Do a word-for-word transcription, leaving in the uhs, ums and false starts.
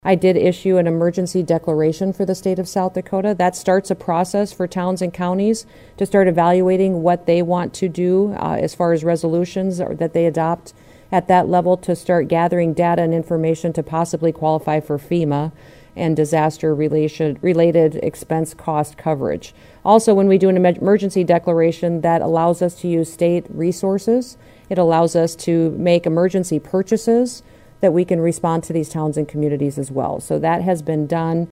I did issue an emergency declaration for the state of South Dakota. That starts a process for towns and counties to start evaluating what they want to do uh, as far as resolutions or that they adopt at that level, to start gathering data and information to possibly qualify for FEMA and disaster relation, related expense cost coverage. Also, when we do an emergency declaration, that allows us to use state resources. It allows us to make emergency purchases that we can respond to these towns and communities as well. So that has been done.